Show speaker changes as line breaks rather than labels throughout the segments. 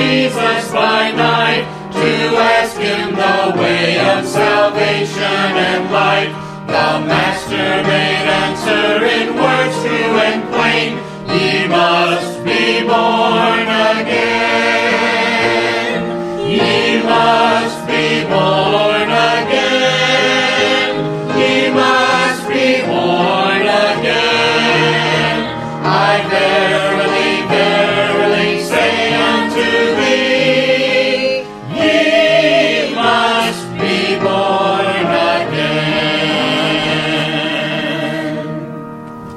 Jesus by night, to ask him the way of salvation and light. The Master made answer in words true and plain, ye must be born again. Ye must be born again. Ye must be born again. I verily, verily say unto thee, ye must be born again.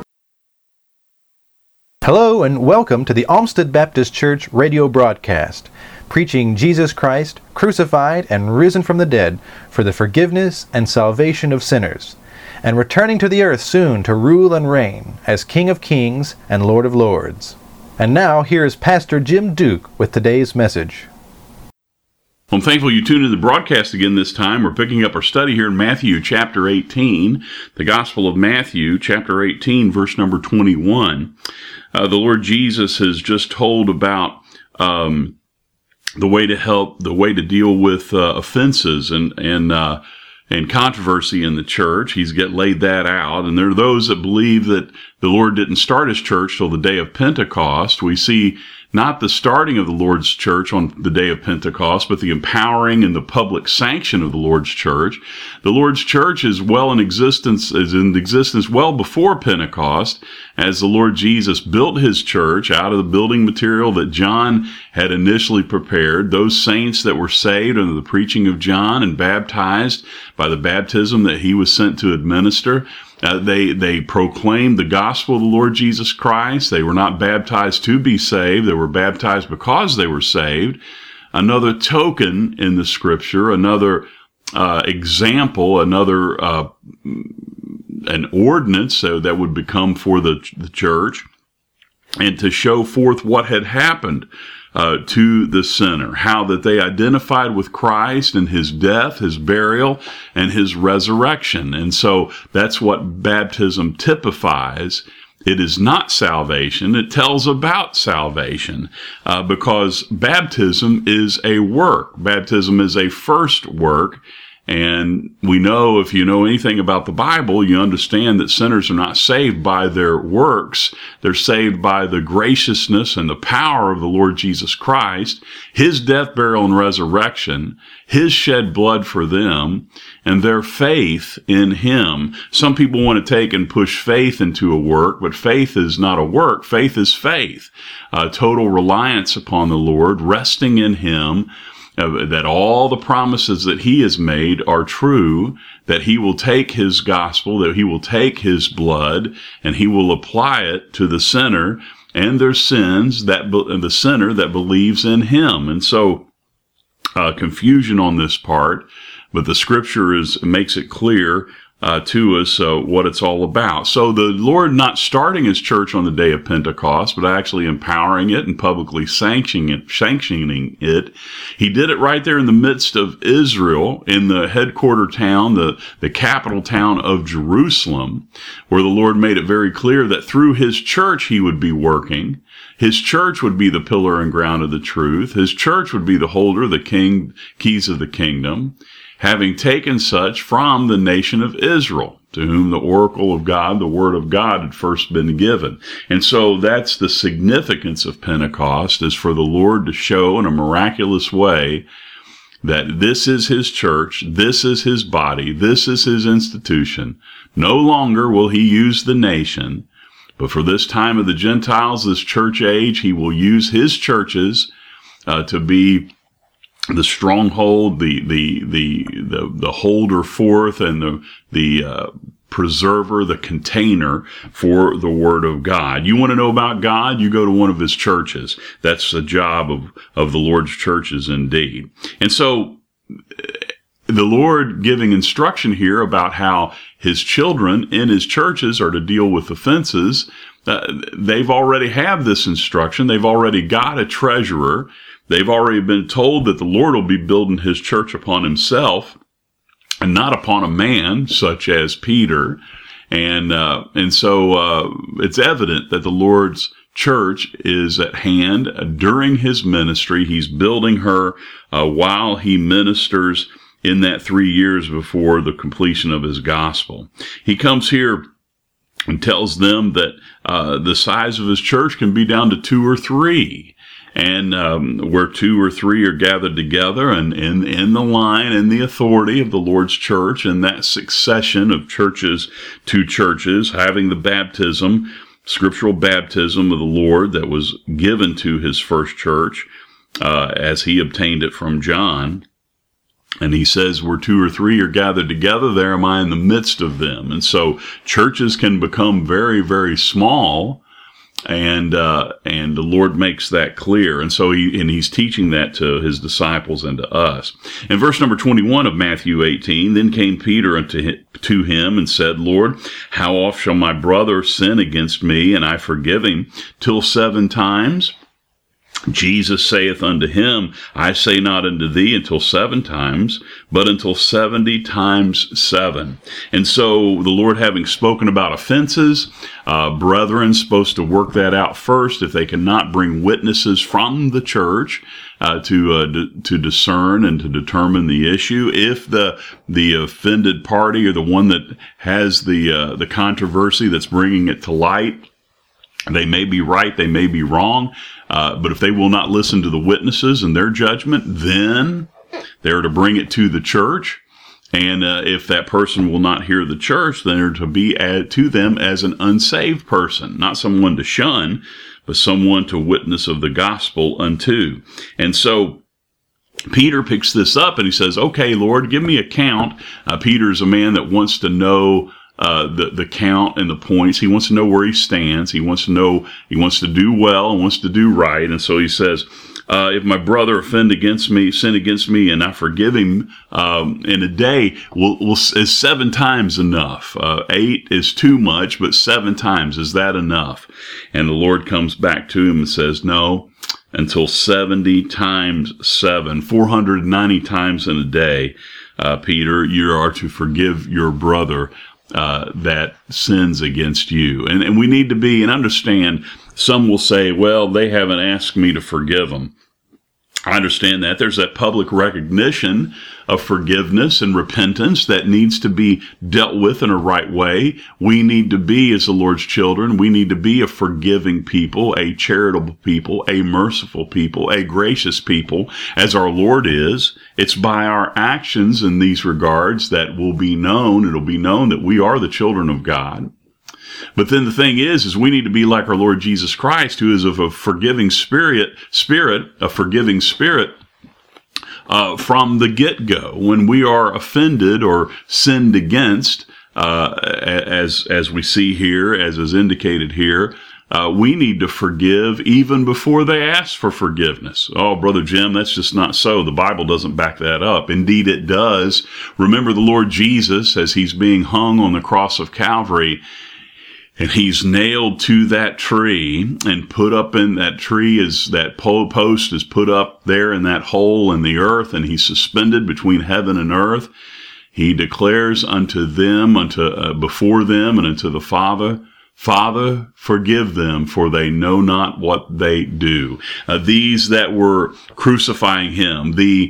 Hello and welcome to the Olmsted Baptist Church radio broadcast, preaching Jesus Christ, crucified and risen from the dead for the forgiveness and salvation of sinners, and returning to the earth soon to rule and reign as King of Kings and Lord of Lords. And now, here is Pastor Jim Duke with today's message.
I'm thankful you tuned in to the broadcast again this time. We're picking up our study here in Matthew chapter 18, the Gospel of Matthew chapter 18, verse number 21. The Lord Jesus has just told about the way to deal with offenses and controversy in the church. He's laid that out. And there are those that believe that the Lord didn't start his church till the day of Pentecost. We see not the starting of the Lord's church on the day of Pentecost, but the empowering and the public sanction of the Lord's church. The Lord's church is in existence well before Pentecost, as the Lord Jesus built his church out of the building material that John had initially prepared. Those saints that were saved under the preaching of John and baptized by the baptism that he was sent to administer, they proclaimed the gospel of the Lord Jesus Christ. They were not baptized to be saved. They were baptized because they were saved. Another token in the scripture, another example, another an ordinance that would become for the church, and to show forth what had happened to the sinner, how that they identified with Christ and his death, his burial, and his resurrection. And so that's what baptism typifies. It is not salvation. It tells about salvation because baptism is a work. Baptism is a first work. And we know, if you know anything about the Bible, you understand that sinners are not saved by their works. They're saved by the graciousness and the power of the Lord Jesus Christ, his death, burial, and resurrection, his shed blood for them, and their faith in him. Some people want to take and push faith into a work, but faith is not a work. Faith is faith. Total reliance upon the Lord, resting in him, that all the promises that he has made are true, that he will take his gospel, that he will take his blood, and he will apply it to the sinner and their sins, the sinner that believes in him. And so, confusion on this part, but the scripture makes it clear to us what it's all about. So the Lord not starting his church on the day of Pentecost, but actually empowering it and publicly sanctioning it. He did it right there in the midst of Israel, in the headquarter town, the capital town of Jerusalem, where the Lord made it very clear that through his church he would be working. His church would be the pillar and ground of the truth. His church would be the holder of the keys of the kingdom, having taken such from the nation of Israel, to whom the oracle of God, the word of God, had first been given. And so that's the significance of Pentecost, is for the Lord to show in a miraculous way that this is his church, this is his body, this is his institution. No longer will he use the nation, but for this time of the Gentiles, this church age, he will use his churches to be the stronghold, the holder forth, and the preserver, the container for the Word of God. You want to know about God? You go to one of his churches. That's the job of the Lord's churches indeed. And so the Lord giving instruction here about how his children in his churches are to deal with offenses. They've already have this instruction. They've already got a treasurer. They've already been told that the Lord will be building his church upon himself and not upon a man such as Peter. And so it's evident that the Lord's church is at hand during his ministry. He's building her while he ministers in that 3 years before the completion of his gospel. He comes here and tells them that the size of his church can be down to 2 or 3. And where 2 or 3 are gathered together and in the line and the authority of the Lord's church, and that succession of churches to churches, having the baptism, scriptural baptism of the Lord that was given to his first church as he obtained it from John. And he says, where 2 or 3 are gathered together, there am I in the midst of them. And so churches can become very, very small, and the Lord makes that clear. And so he's teaching that to his disciples and to us. In verse number 21 of Matthew 18, then came Peter to him and said, Lord, how oft shall my brother sin against me, and I forgive him? Till 7 times? Jesus saith unto him, I say not unto thee until 7 times, but until 70 times 7. And so the Lord, having spoken about offenses, brethren supposed to work that out first. If they cannot bring witnesses from the church to discern and to determine the issue, if the offended party or the one that has the controversy that's bringing it to light, they may be right, they may be wrong, but if they will not listen to the witnesses and their judgment, then they're to bring it to the church. And if that person will not hear the church, then they're to be added to them as an unsaved person, not someone to shun, but someone to witness of the gospel unto. And so Peter picks this up and he says, okay, Lord, give me a count. Peter's a man that wants to know the count and the points. He wants to know where he stands. He wants to know, he wants to do well and wants to do right. And so he says, if my brother sin against me, and I forgive him in a day, is 7 times enough? 8 is too much, but 7 times, is that enough? And the Lord comes back to him and says, no, until 70 times 7, 490 times in a day, Peter, you are to forgive your brother that sins against you. And we need to be, and understand, some will say, well, they haven't asked me to forgive them. I understand that. There's that public recognition of forgiveness and repentance that needs to be dealt with in a right way. We need to be, as the Lord's children, we need to be a forgiving people, a charitable people, a merciful people, a gracious people, as our Lord is. It's by our actions in these regards that will be known, it'll be known that we are the children of God. But then the thing is we need to be like our Lord Jesus Christ, who is of a forgiving spirit, a forgiving spirit, from the get-go. When we are offended or sinned against, as we see here, as is indicated here, we need to forgive even before they ask for forgiveness. Oh, Brother Jim, that's just not so. The Bible doesn't back that up. Indeed, it does. Remember the Lord Jesus as he's being hung on the cross of Calvary, and he's nailed to that tree and put up in that tree, is that post is put up there in that hole in the earth, and he's suspended between heaven and earth. He declares unto them, before them and unto the Father, Father, forgive them, for they know not what they do. These that were crucifying him, the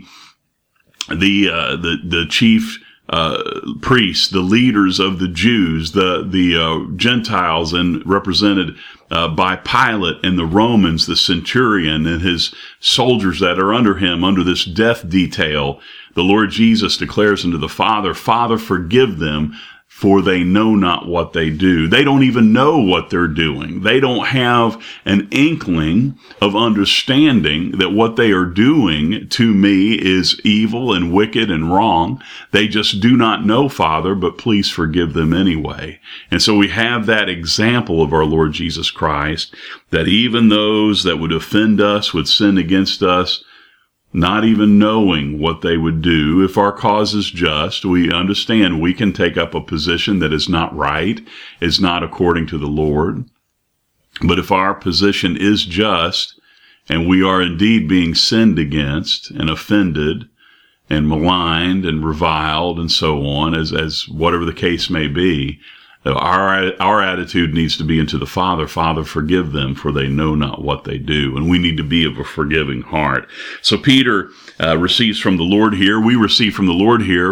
chief priests, the leaders of the Jews, the Gentiles, and represented by Pilate, and the Romans, the centurion and his soldiers that are under him, under this death detail, the Lord Jesus declares unto the Father, Father, forgive them, for they know not what they do. They don't even know what they're doing. They don't have an inkling of understanding that what they are doing to me is evil and wicked and wrong. They just do not know, Father, but please forgive them anyway. And so we have that example of our Lord Jesus Christ, that even those that would offend us, would sin against us, not even knowing what they would do. If our cause is just, we understand we can take up a position that is not right, is not according to the Lord. But if our position is just, and we are indeed being sinned against and offended and maligned and reviled and so on, as whatever the case may be, Our attitude needs to be into the Father, Father, forgive them, for they know not what they do. And we need to be of a forgiving heart. So Peter receives from the Lord here. We receive from the Lord here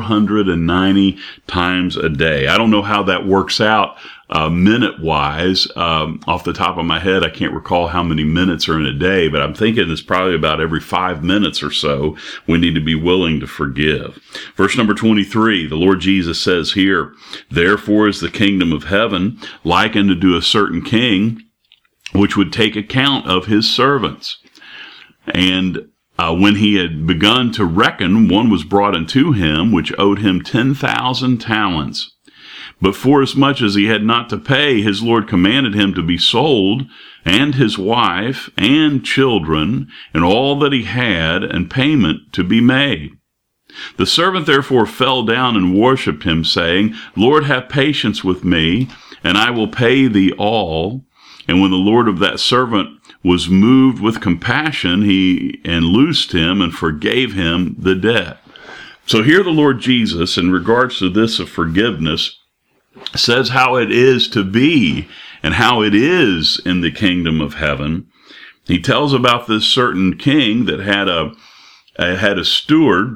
490 times a day. I don't know how that works out minute-wise. Off the top of my head, I can't recall how many minutes are in a day, but I'm thinking it's probably about every 5 minutes or so we need to be willing to forgive. Verse number 23, the Lord Jesus says here, "Therefore is the kingdom of heaven likened unto a certain king, which would take account of his servants. And when he had begun to reckon, one was brought unto him, which owed him 10,000 talents. But forasmuch as he had not to pay, his Lord commanded him to be sold, and his wife, and children, and all that he had, and payment to be made. The servant therefore fell down and worshipped him, saying, Lord, have patience with me, and I will pay thee all. And when the Lord of that servant was moved with compassion, he loosed him and forgave him the debt." So here the Lord Jesus, in regards to this of forgiveness, says how it is to be and how it is in the kingdom of heaven. He tells about this certain king that had a steward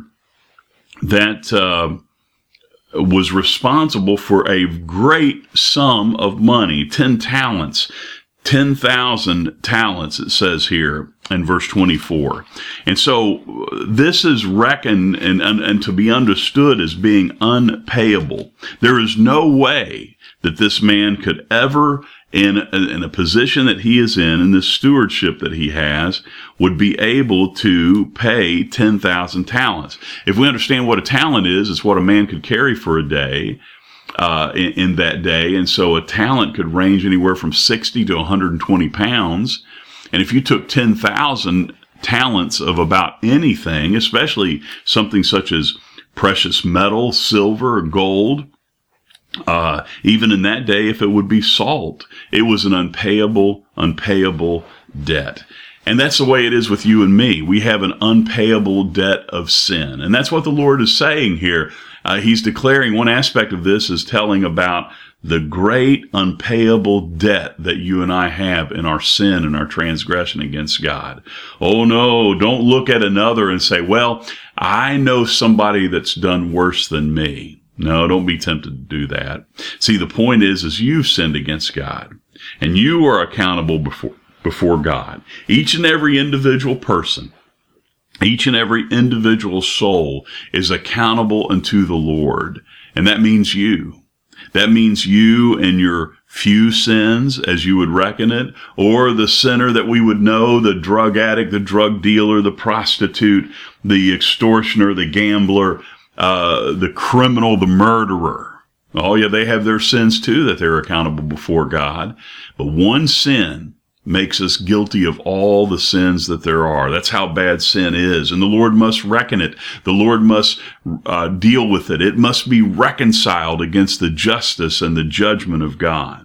that was responsible for a great sum of money, 10 talents, 10,000 talents, it says here in verse 24. And so this is reckoned and to be understood as being unpayable. There is no way that this man could ever, in a position that he is in this stewardship that he has, would be able to pay 10,000 talents. If we understand what a talent is, it's what a man could carry for a day. In that day. And so a talent could range anywhere from 60 to 120 pounds. And if you took 10,000 talents of about anything, especially something such as precious metal, silver, gold, even in that day, if it would be salt, it was an unpayable debt. And that's the way it is with you and me. We have an unpayable debt of sin. And that's what the Lord is saying here. He's declaring one aspect of this is telling about the great unpayable debt that you and I have in our sin and our transgression against God. Oh no, don't look at another and say, well, I know somebody that's done worse than me. No, don't be tempted to do that. See, the point is you've sinned against God and you are accountable before God. Each and every individual person, each and every individual soul is accountable unto the Lord. And that means you. That means you and your few sins, as you would reckon it, or the sinner that we would know, the drug addict, the drug dealer, the prostitute, the extortioner, the gambler, the criminal, the murderer. Oh yeah, they have their sins too that they're accountable before God. But one sin makes us guilty of all the sins that there are. That's how bad sin is. And the Lord must reckon it. The Lord must deal with it. It must be reconciled against the justice and the judgment of God.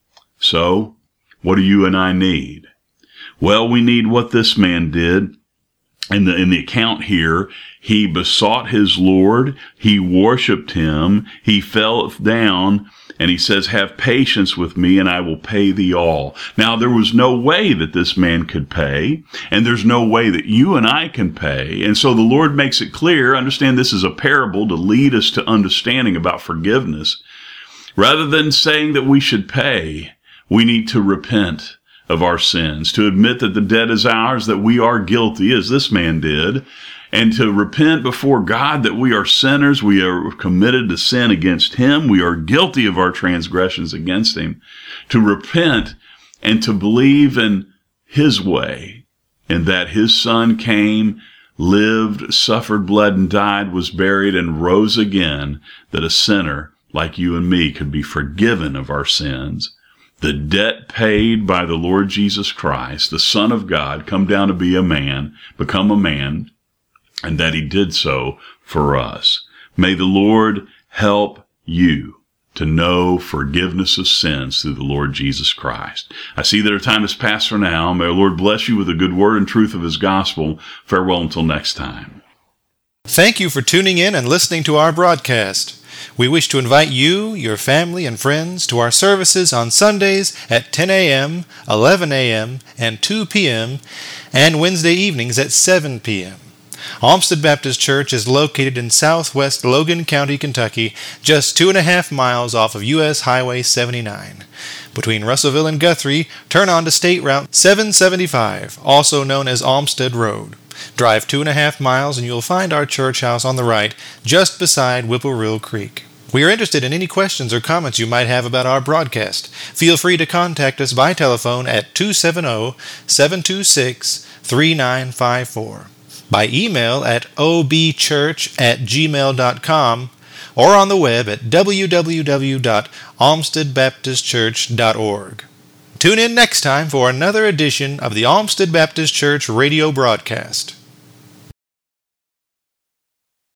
So, what do you and I need? Well, we need what this man did. In the account here, he besought his Lord, he worshiped him, he fell down, and he says, have patience with me and I will pay thee all. Now, there was no way that this man could pay, and there's no way that you and I can pay. And so the Lord makes it clear, understand this is a parable to lead us to understanding about forgiveness. Rather than saying that we should pay, we need to repent of our sins, to admit that the debt is ours, that we are guilty, as this man did, and to repent before God that we are sinners, we are committed to sin against him, we are guilty of our transgressions against him, to repent and to believe in his way, and that his son came, lived, suffered, bled, and died, was buried, and rose again, that a sinner like you and me could be forgiven of our sins. The debt paid by the Lord Jesus Christ, the Son of God, come down to be a man, become a man, and that he did so for us. May the Lord help you to know forgiveness of sins through the Lord Jesus Christ. I see that our time has passed for now. May our Lord bless you with the good word and truth of his gospel. Farewell until next time.
Thank you for tuning in and listening to our broadcast. We wish to invite you, your family, and friends to our services on Sundays at 10 a.m., 11 a.m., and 2 p.m., and Wednesday evenings at 7 p.m. Olmsted Baptist Church is located in southwest Logan County, Kentucky, just 2.5 miles off of U.S. Highway 79. Between Russellville and Guthrie, turn on to State Route 775, also known as Olmsted Road. Drive 2.5 miles and you'll find our church house on the right, just beside Whippoorwill Creek. We are interested in any questions or comments you might have about our broadcast. Feel free to contact us by telephone at 270-726-3954, by email at obchurch@gmail.com, or on the web at www.olmstedbaptistchurch.org. Tune in next time for another edition of the Olmsted Baptist Church radio broadcast.